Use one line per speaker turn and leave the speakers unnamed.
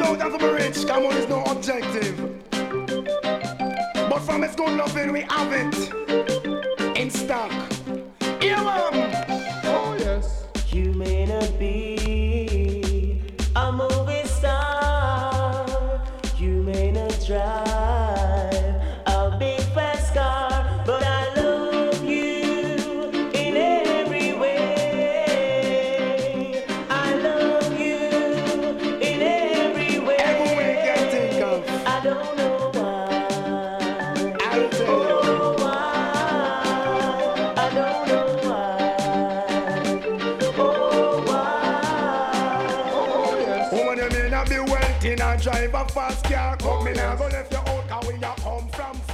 out of a rich, come on, is no objective. But from its good loving, we have it in stock. Yeah, man. Oh, yes.
You may not be a movie star, you may not drive a big fast car, but I love you in every way. I love you in every way.
Every way you can think of.
I don't know why.
I'll tell you.
Oh, why? I don't know why. Oh, why?
Oh, yes. Woman, you may not be wealthy and drive a fast car. Come in and go left your out, cause we are come from